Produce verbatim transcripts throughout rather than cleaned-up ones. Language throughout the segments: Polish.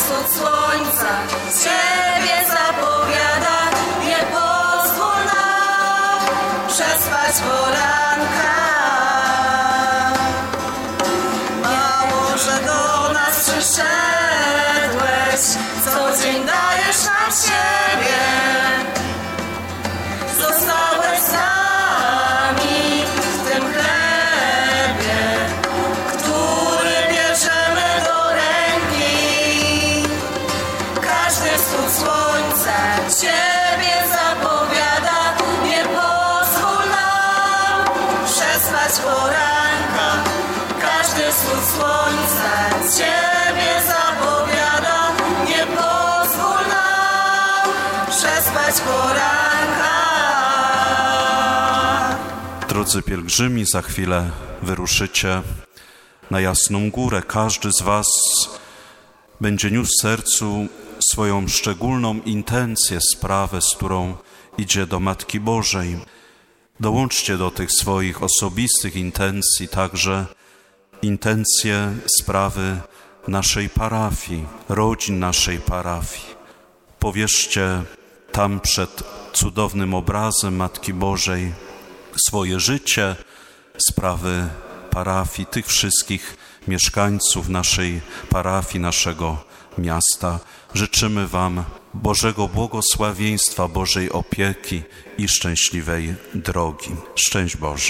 wschód słońca Ciebie zapowiada, nie pozwól nam przespać poranka. Mało, że do nas przyszedłeś, co dzień dajesz nam siebie. Zostałeś z nami w tym chlebie, który bierzemy do ręki. Każdy wschód słońca Ciebie zapowiada, nie pozwól nam przespać poranka. Każdy wschód słońca Ciebie zapowiada, nie pozwól nam przespać poranka. Drodzy pielgrzymi, za chwilę wyruszycie na Jasną Górę. Każdy z was będzie niósł w sercu swoją szczególną intencję, sprawę, z którą idzie do Matki Bożej. Dołączcie do tych swoich osobistych intencji także intencje, sprawy naszej parafii, rodzin naszej parafii. Powierzcie tam przed cudownym obrazem Matki Bożej swoje życie, sprawy parafii, tych wszystkich mieszkańców naszej parafii, naszego miasta. Życzymy wam Bożego błogosławieństwa, Bożej opieki i szczęśliwej drogi. Szczęść Boże.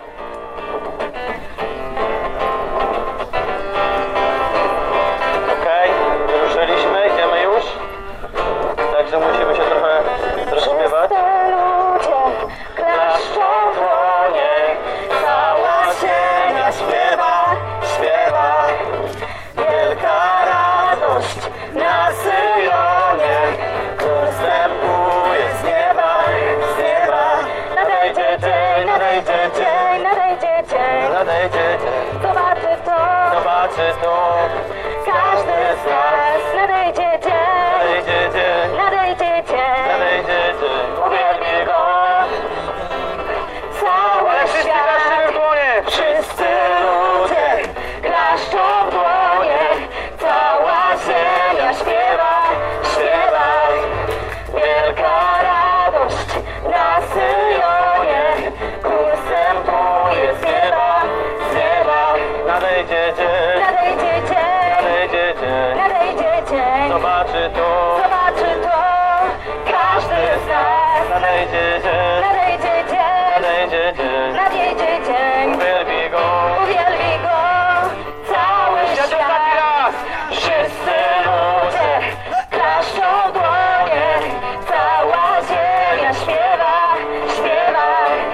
Okej, wyruszyliśmy, idziemy już. Także musimy się trochę rozśpiewać. Klaszczą dłonie, cała ziemia śpiewa, śpiewa. Wielka radość na Syjonie, Król wstępuje z nieba, z nieba. Nadejdzie dzień, nadejdzie dzień, nadejdzie dzień, nadejdzie dzień. Zobaczy to, zobaczy to. Każdy z nas nadejdzie dzień, nadejdzie dzień, nadejdzie dzień, nadejdzie dzień. Uwielbi go. Cały świat, wszyscy ludzie klaszczą w dłonie, cała ziemia śpiewa, śpiewa. Wielka radość na Syjonie, Król wstępuje z nieba, z nieba. Nadejdzie dzień, nadejdzie dzień, nadejdzie dzień, nadejdzie dzień. Zobaczy to, zobaczy to. Każdy z nas nadejdzie dzień, nadejdzie dzień, nadejdzie dzień, nadejdzie dzień. Uwielbi go, uwielbi go. Cały świat, wszyscy ludzie klaszczą w dłonie, cała ziemia śpiewa, śpiewa.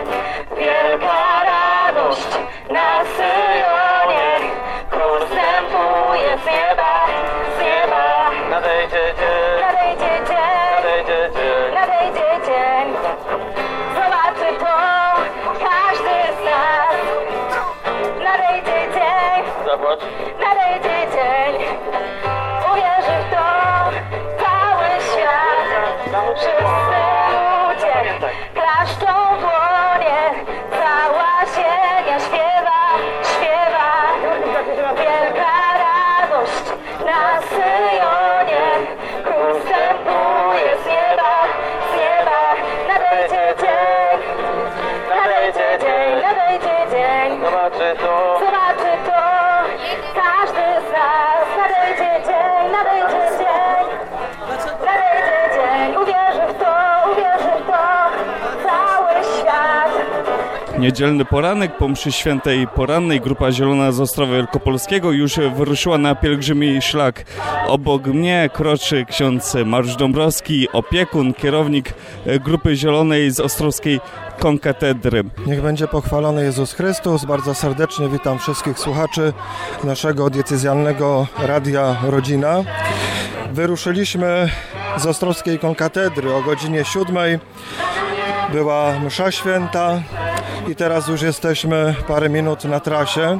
Wielka radość na Syjonie, Król wstępuje z nieba, z nieba. Nadejdzie dzień, nadejdzie dzień, nadejdzie dzień, nadejdzie dzień. Zobaczy to każdy z nas. Nadejdzie dzień, zobacz. Nadejdzie dzień, uwierzy w to cały świat. Wszyscy ludzie klaszczą w dłonie, cała ziemia śpiewa, śpiewa. Wielka radość na Syjonie, Król wstępuje z nieba, z nieba. Nadejdzie dzień, nadejdzie dzień, nadejdzie dzień. Zobaczy to, zobaczy to. Każdy z nas nadejdzie dzień, nadejdzie dzień, nadejdzie dzień. Uwierzy w to, uwierzy w to cały świat. Niedzielny poranek po mszy świętej porannej Grupa Zielona z Ostrowa Wielkopolskiego już wyruszyła na pielgrzymi szlak. Obok mnie kroczy ksiądz Mariusz Dąbrowski, opiekun, kierownik Grupy Zielonej z Ostrowskiej Konkatedry. Niech będzie pochwalony Jezus Chrystus. Bardzo serdecznie witam wszystkich słuchaczy naszego diecezjalnego Radia Rodzina. Wyruszyliśmy z Ostrowskiej Konkatedry o godzinie siódmej. Była msza święta i teraz już jesteśmy parę minut na trasie.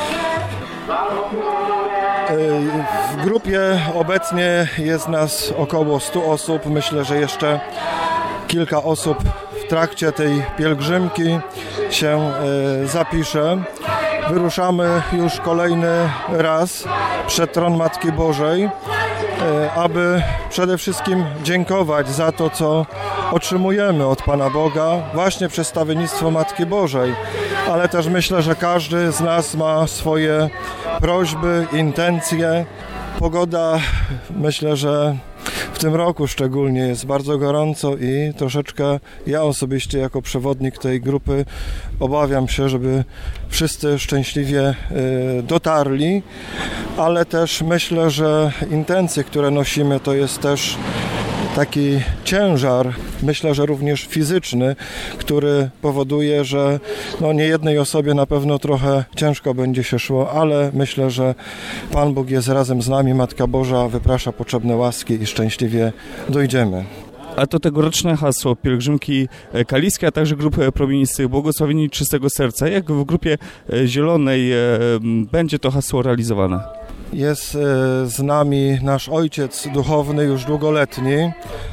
W grupie obecnie jest nas około stu osób. Myślę, że jeszcze kilka osób w trakcie tej pielgrzymki się zapisze. Wyruszamy już kolejny raz przed tron Matki Bożej. aby przede wszystkim dziękować za to, co otrzymujemy od Pana Boga właśnie przez stawiennictwo Matki Bożej. Ale też myślę, że każdy z nas ma swoje prośby, intencje. Pogoda, myślę, że w tym roku szczególnie jest bardzo gorąco i troszeczkę ja osobiście jako przewodnik tej grupy obawiam się, żeby wszyscy szczęśliwie dotarli, ale też myślę, że intencje, które nosimy, to jest też taki ciężar, myślę, że również fizyczny, który powoduje, że no nie jednej osobie na pewno trochę ciężko będzie się szło, ale myślę, że Pan Bóg jest razem z nami, Matka Boża wyprasza potrzebne łaski i szczęśliwie dojdziemy. A to tegoroczne hasło pielgrzymki kaliskie, a także grupy promienistych Błogosławieni Czystego Serca. Jak w grupie zielonej będzie to hasło realizowane? Jest z nami nasz ojciec duchowny już długoletni.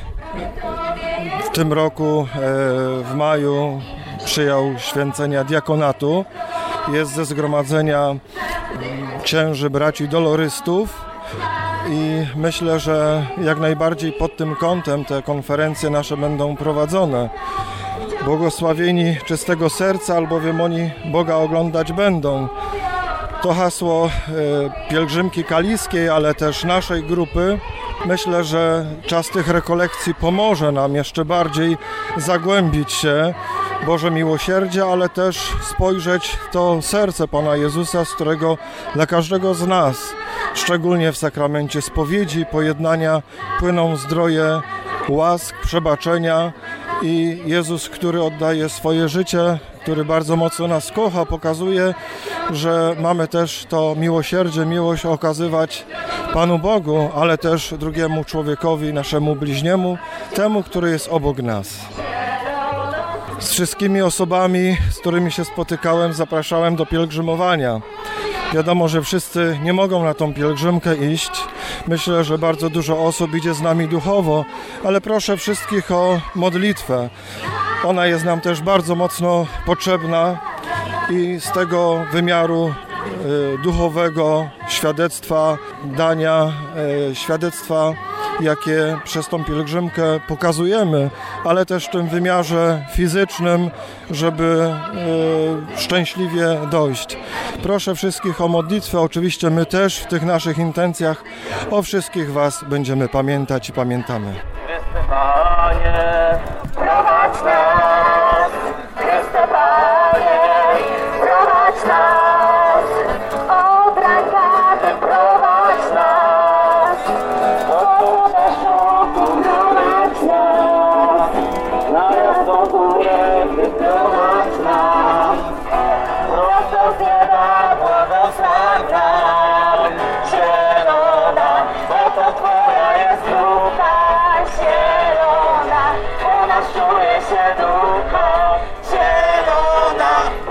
W tym roku w maju przyjął święcenia diakonatu. Jest ze zgromadzenia księży braci dolorystów i myślę, że jak najbardziej pod tym kątem te konferencje nasze będą prowadzone. Błogosławieni czystego serca, albowiem oni Boga oglądać będą. To hasło pielgrzymki kaliskiej, ale też naszej grupy. Myślę, że czas tych rekolekcji pomoże nam jeszcze bardziej zagłębić się w Boże miłosierdzie, ale też spojrzeć w to serce Pana Jezusa, z którego dla każdego z nas, szczególnie w sakramencie spowiedzi, pojednania, płyną zdroje łask, przebaczenia i Jezus, który oddaje swoje życie, który bardzo mocno nas kocha, pokazuje, że mamy też to miłosierdzie, miłość okazywać Panu Bogu, ale też drugiemu człowiekowi, naszemu bliźniemu, temu, który jest obok nas. Z wszystkimi osobami, z którymi się spotykałem, zapraszałem do pielgrzymowania. Wiadomo, że wszyscy nie mogą na tą pielgrzymkę iść. Myślę, że bardzo dużo osób idzie z nami duchowo, ale proszę wszystkich o modlitwę. Ona jest nam też bardzo mocno potrzebna i z tego wymiaru y, duchowego świadectwa, dania y, świadectwa, jakie przez tą pielgrzymkę pokazujemy, ale też w tym wymiarze fizycznym, żeby y, szczęśliwie dojść. Proszę wszystkich o modlitwę. Oczywiście my też w tych naszych intencjach o wszystkich Was będziemy pamiętać i pamiętamy. Chryste Panie, Prowadź nas, Chryste Panie, prowadź nas, od rękawy prowadź nas, od deszczu prowadź nas, na jasną górę prowadź nas, prosto z nieba błogosław nam, zielona, bo to Twoja jest druga zielona, u nas czuje się ducha zielona.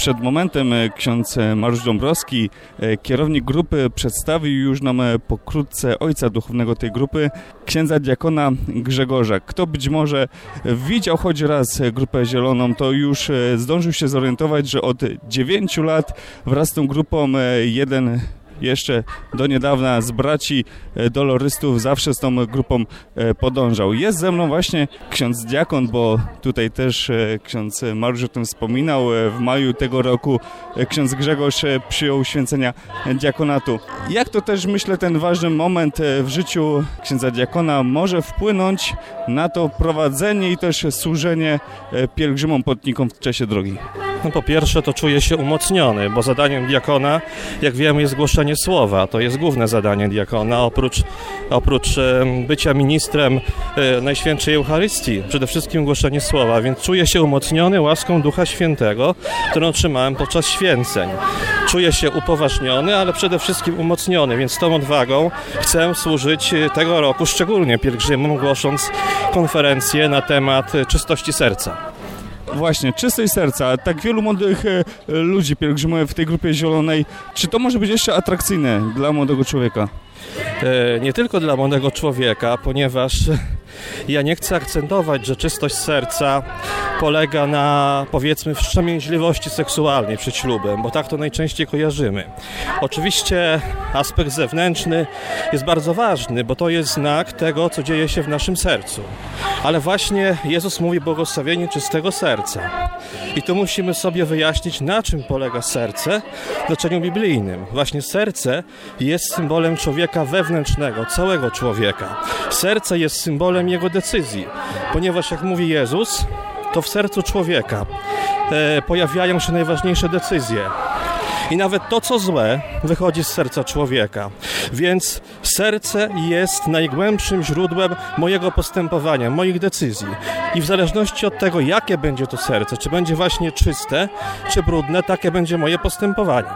Przed momentem ksiądz Mariusz Dąbrowski, kierownik grupy, przedstawił już nam pokrótce ojca duchownego tej grupy, księdza diakona Grzegorza. Kto być może widział choć raz Grupę Zieloną, to już zdążył się zorientować, że od dziewięciu lat wraz z tą grupą jeden jeszcze do niedawna z braci dolorystów zawsze z tą grupą podążał. Jest ze mną właśnie ksiądz diakon, bo tutaj też ksiądz Mariusz o tym wspominał. W maju tego roku ksiądz Grzegorz przyjął święcenia diakonatu. Jak to też, myślę, ten ważny moment w życiu księdza diakona może wpłynąć na to prowadzenie i też służenie pielgrzymom, putnikom w czasie drogi? No po pierwsze to czuję się umocniony, bo zadaniem diakona, jak wiemy, jest głoszenie słowa. To jest główne zadanie diakona, oprócz, oprócz e, bycia ministrem e, Najświętszej Eucharystii, przede wszystkim głoszenie słowa, więc czuję się umocniony łaską Ducha Świętego, którą otrzymałem podczas święceń. Czuję się upoważniony, ale przede wszystkim umocniony, więc z tą odwagą chcę służyć tego roku szczególnie pielgrzymom, głosząc konferencję na temat czystości serca. Właśnie, czystość serca. Tak wielu młodych e, ludzi pielgrzymuje w tej Grupie Zielonej. Czy to może być jeszcze atrakcyjne dla młodego człowieka? E, nie tylko dla młodego człowieka, ponieważ ja nie chcę akcentować, że czystość serca polega na, powiedzmy, wstrzemięźliwości seksualnej przed ślubem, bo tak to najczęściej kojarzymy. Oczywiście aspekt zewnętrzny jest bardzo ważny, bo to jest znak tego, co dzieje się w naszym sercu. Ale właśnie Jezus mówi błogosławienie czystego serca. I tu musimy sobie wyjaśnić, na czym polega serce w znaczeniu biblijnym. Właśnie serce jest symbolem człowieka wewnętrznego, całego człowieka. Serce jest symbolem jego decyzji, ponieważ jak mówi Jezus, to w sercu człowieka e, pojawiają się najważniejsze decyzje. I nawet to, co złe, wychodzi z serca człowieka. Więc serce jest najgłębszym źródłem mojego postępowania, moich decyzji. I w zależności od tego, jakie będzie to serce, czy będzie właśnie czyste, czy brudne, takie będzie moje postępowanie.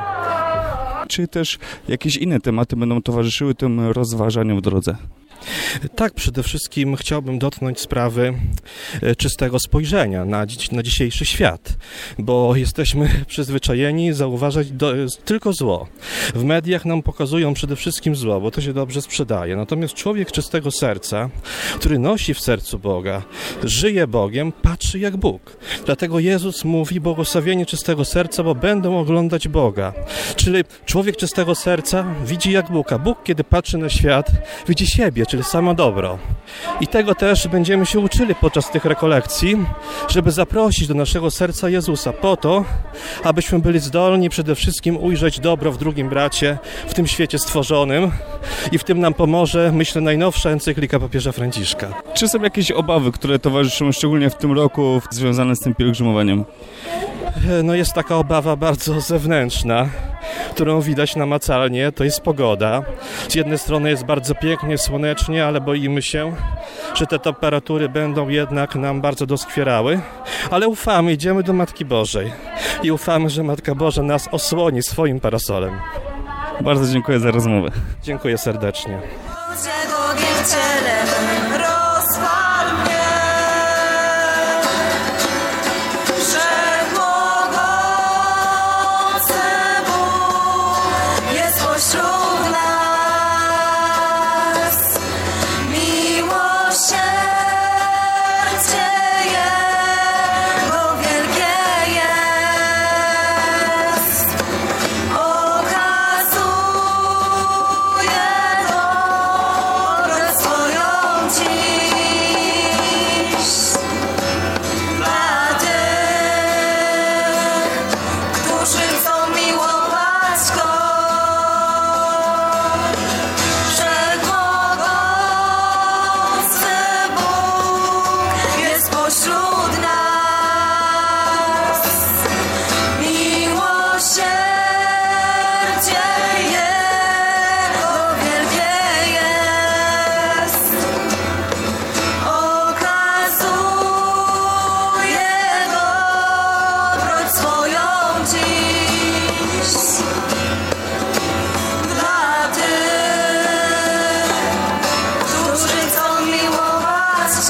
Czy też jakieś inne tematy będą towarzyszyły tym rozważaniom w drodze? Tak, przede wszystkim chciałbym dotknąć sprawy czystego spojrzenia na, dzi- na dzisiejszy świat, bo jesteśmy przyzwyczajeni zauważać do, tylko zło. W mediach nam pokazują przede wszystkim zło, bo to się dobrze sprzedaje. Natomiast człowiek czystego serca, który nosi w sercu Boga, żyje Bogiem, patrzy jak Bóg. Dlatego Jezus mówi błogosławienie czystego serca, bo będą oglądać Boga. Czyli człowiek czystego serca widzi jak Bóg, a Bóg, kiedy patrzy na świat, widzi siebie, czyli samo dobro. I tego też będziemy się uczyli podczas tych rekolekcji, żeby zaprosić do naszego serca Jezusa po to, abyśmy byli zdolni przede wszystkim ujrzeć dobro w drugim bracie, w tym świecie stworzonym i w tym nam pomoże, myślę, najnowsza encyklika papieża Franciszka. Czy są jakieś obawy, które towarzyszą szczególnie w tym roku związane z tym pielgrzymowaniem? No jest taka obawa bardzo zewnętrzna, którą widać namacalnie, to jest pogoda. Z jednej strony jest bardzo pięknie, słonecznie, ale boimy się, że te temperatury będą jednak nam bardzo doskwierały, ale ufamy, idziemy do Matki Bożej i ufamy, że Matka Boża nas osłoni swoim parasolem. Bardzo dziękuję za rozmowę. Dziękuję serdecznie.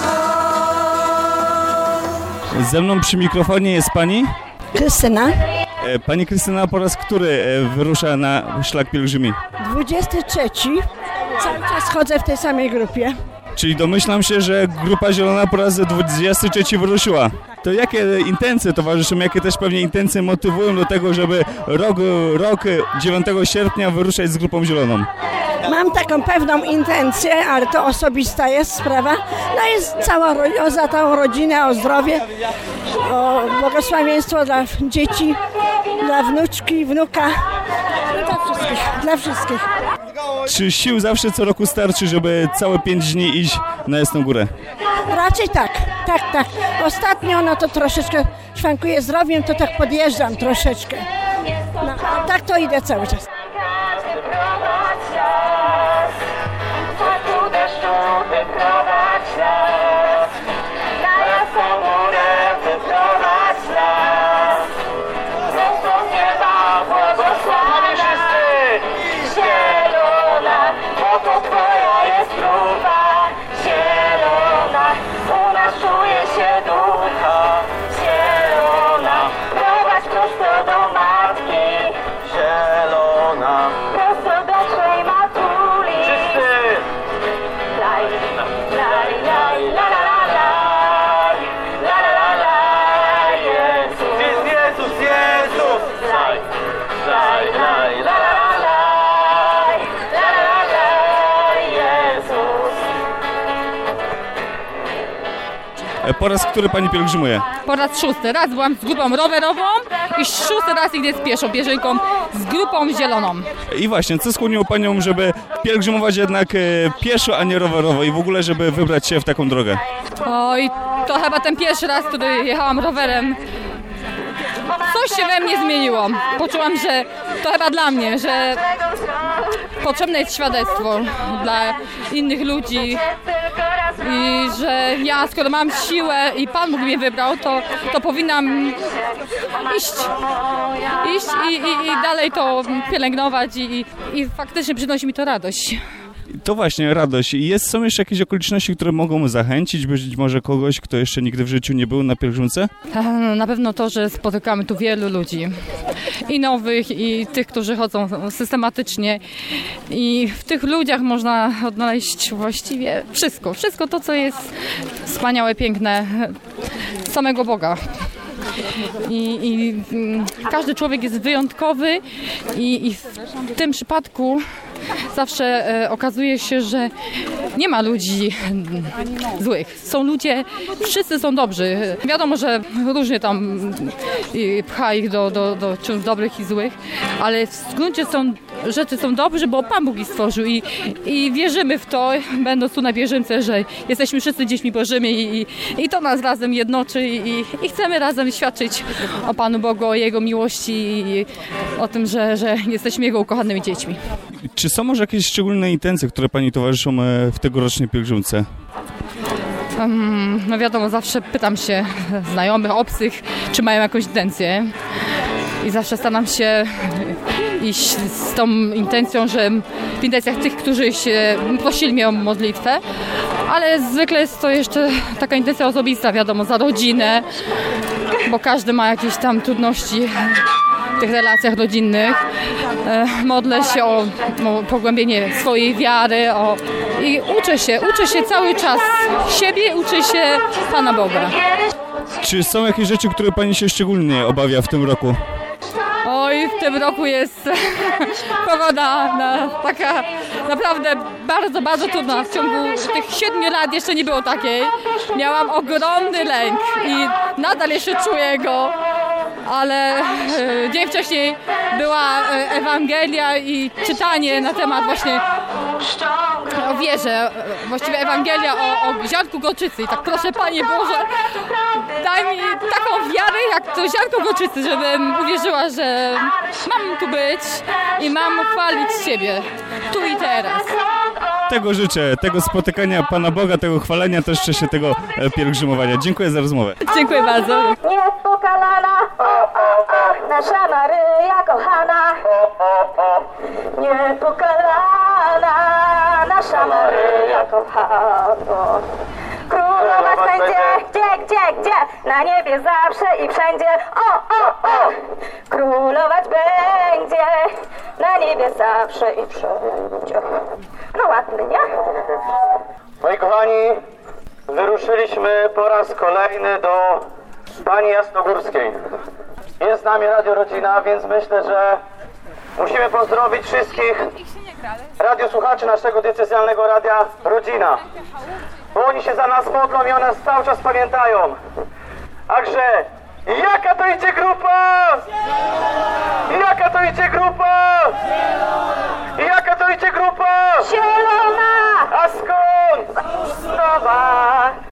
Ze mną przy mikrofonie jest pani? Krystyna. Pani Krystyna po raz który wyrusza na szlak pielgrzymi? dwudziesty trzeci. Cały czas chodzę w tej samej grupie. Czyli domyślam się, że Grupa Zielona po raz dwudziesty trzeci wyruszyła. To jakie intencje towarzyszą, jakie też pewnie intencje motywują do tego, żeby rok, rok dziewiątego sierpnia wyruszać z Grupą Zieloną? Mam taką pewną intencję, ale to osobista jest sprawa. No jest cała ro- za tą rodzinę, o zdrowie, o błogosławieństwo dla dzieci, dla wnuczki, wnuka, no dla wszystkich, dla wszystkich. Czy sił zawsze co roku starczy, żeby całe pięć dni iść na Jasną Górę? Raczej tak, tak, tak. Ostatnio no to troszeczkę szwankuję zdrowiem, to tak podjeżdżam troszeczkę. No, a tak to idę cały czas. Po raz który pani pielgrzymuje? Po raz szósty. Raz byłam z grupą rowerową i szósty raz idę z pieszą pielgrzymką z Grupą Zieloną. I właśnie, co skłoniło panią, żeby pielgrzymować jednak pieszo, a nie rowerowo i w ogóle, żeby wybrać się w taką drogę? Oj, to chyba ten pierwszy raz, który jechałam rowerem. Coś się we mnie zmieniło. Poczułam, że to chyba dla mnie, że potrzebne jest świadectwo dla innych ludzi i że ja, skoro mam siłę i Pan Bóg mnie wybrał, to, to powinnam iść, iść i, i, i dalej to pielęgnować i, i, i faktycznie przynosi mi to radość. To właśnie, radość. I jest, są jeszcze jakieś okoliczności, które mogą zachęcić być może kogoś, kto jeszcze nigdy w życiu nie był na pielgrzymce? Na pewno to, że spotykamy tu wielu ludzi. I nowych, i tych, którzy chodzą systematycznie. I w tych ludziach można odnaleźć właściwie wszystko. Wszystko to, co jest wspaniałe, piękne samego Boga. I, i każdy człowiek jest wyjątkowy i, i w tym przypadku zawsze e, okazuje się, że nie ma ludzi złych. Są ludzie, wszyscy są dobrzy. Wiadomo, że różnie tam i pcha ich do, do, do czymś dobrych i złych, ale w gruncie są, rzeczy są dobrze, bo Pan Bóg ich stworzył i, i wierzymy w to, będąc tu na pielgrzymce, że jesteśmy wszyscy dziećmi Bożymi i, i to nas razem jednoczy i, i chcemy razem świadczyć o Panu Bogu, o Jego miłości i o tym, że, że jesteśmy Jego ukochanymi dziećmi. Czy są może jakieś szczególne intencje, które pani towarzyszą w tegorocznej pielgrzymce? Um, no wiadomo, zawsze pytam się znajomych, obcych, czy mają jakąś intencję i zawsze staram się iść z tą intencją, że w intencjach tych, którzy się prosili mnie o modlitwę, ale zwykle jest to jeszcze taka intencja osobista, wiadomo, za rodzinę, bo każdy ma jakieś tam trudności w tych relacjach rodzinnych. E, modlę się o, o pogłębienie swojej wiary o, i uczę się, uczę się cały czas siebie, uczę się Pana Boga. Czy są jakieś rzeczy, które pani się szczególnie obawia w tym roku? Oj, w tym roku jest pogoda na, taka naprawdę bardzo, bardzo trudna. W ciągu tych siedmiu lat jeszcze nie było takiej. Miałam ogromny lęk i nadal jeszcze czuję go, ale e, dzień wcześniej była e, Ewangelia i czytanie na temat właśnie o wierze, właściwie Ewangelia o, o ziarnku gorczycy. I tak proszę Panie Boże, daj mi taką wiarę jak to ziarnko gorczycy, żebym uwierzyła, że mam tu być i mam chwalić Ciebie tu i teraz. Tego życzę, tego spotykania Pana Boga, tego chwalenia, też się tego pielgrzymowania. Dziękuję za rozmowę. Dziękuję bardzo. Niepokalana, nasza Maryja kochana. Niepokalana, nasza Maryja kochana. Królować będzie, gdzie, gdzie, gdzie? Na niebie zawsze i wszędzie. O, o, o! Królować będzie. Na niebie zawsze i wszędzie. No ładny, nie? Moi kochani, wyruszyliśmy po raz kolejny do Pani Jasnogórskiej. Jest z nami Radio Rodzina, więc myślę, że musimy pozdrowić wszystkich radiosłuchaczy naszego diecezjalnego Radia Rodzina. Bo oni się za nas modlą i one nas cały czas pamiętają. Także, jaka to idzie grupa? Jaka to idzie grupa? Jaka to idzie grupa? Zielona! A skąd? Nowa!